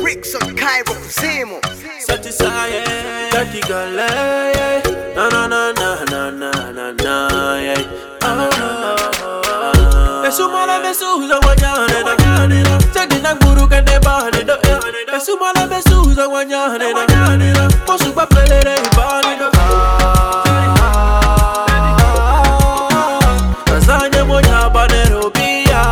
Bricks on Cairo Kusimo. Satisfy, dirty girl, yeah. Na na na na na na na na, yeah. Esumala besuza wanyane na nyane na. Tegina guru kende bahane do. Esumala besuza wanyane na nyane na. Posuba pelere ibane do. Kazanye monya banero biya.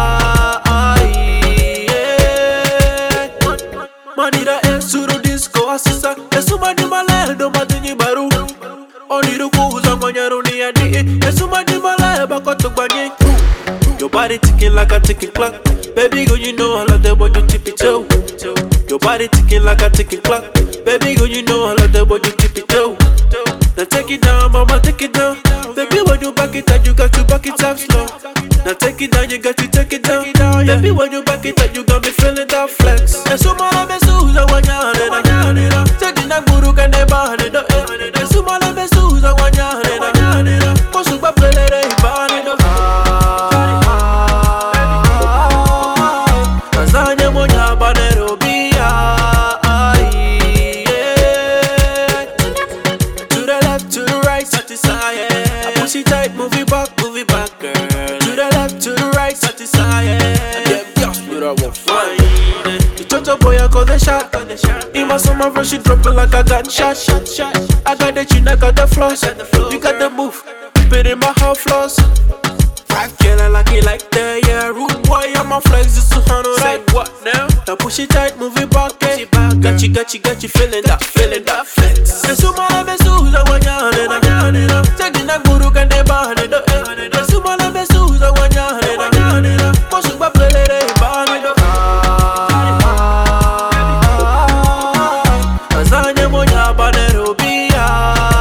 Manira esuru disco asisa. Esuma di male do madini baru. Oniru kuza manyaru ni adi. Esuma di male bakoto gbanye. Your body ticking like a ticking clock. Baby girl, you know I love that boy, you tip it toe. Your body ticking like a ticking clock. Baby girl, you know I love that boy, you tip it toe. Now take it down, mama, take it down. Baby, when you back it up, you got to back it up slow. Now take it down, you got to take it down. Baby, when you back it up, you got me feeling that flex. Esumala besuza wanyane na nyane na. Tegina guru kende bahane do. Esumala besuza wanyane na nyane na. Posuba pelere ibane do. Kazanye monya banero biya. To the left, to the right, satisfy. I push it tight, move it back, girl. To the left, to the right, satisfy. Yeah, just put up one fine. The Toto boy, I call the shot. In my summer verse, she drop it like a gunshot. I got the chin, I got the floss. You got the move, put in my hot floss. Girl, I like it like that, yeah. Rude boy, I'm a flex, it's 200. Say what now? Now push it tight, move it back, eh. Got you feeling that flex. Esumala besuza wanyane na nyane na. Tegina guru kende bahane do. Esumala besuza wanyane na nyane na. Posuba pelere ibane do. Kazanye monya banero biya.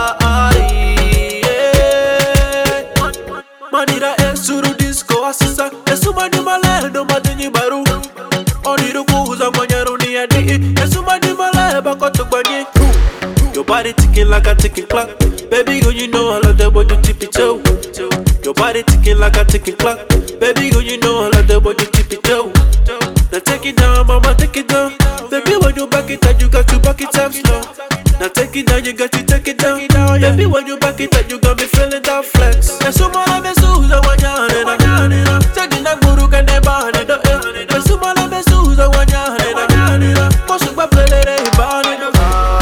Manira esuru disco asisa. Esuma di male do madini baru. Oniru kuza manyaru ni adi. Esuma di male bakoto gbanye. Your body ticking like a ticking clock. Baby girl, you know I love that boy, you tip it toe. Your body ticking like a ticking clock. Baby girl, you know I love that boy, you tip it toe. Now take it down, mama, take it down. Baby, when you back it up, you got to back it up slow. Now take it down, you got to take it down. Baby, when you back it up, you got me feeling that flex. Esumala besuza wanyane na nyane na. Tegina guru kende bahane do. Esumala besuza wanyane na nyane na. Posuba pelere ibane do.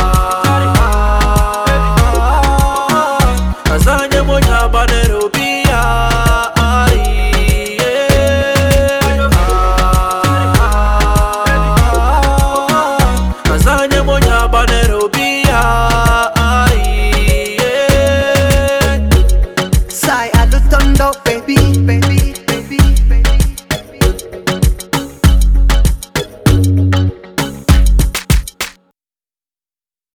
Kazanye monya banero biya. Kazanye monya banero biya. Sai alutondo, baby.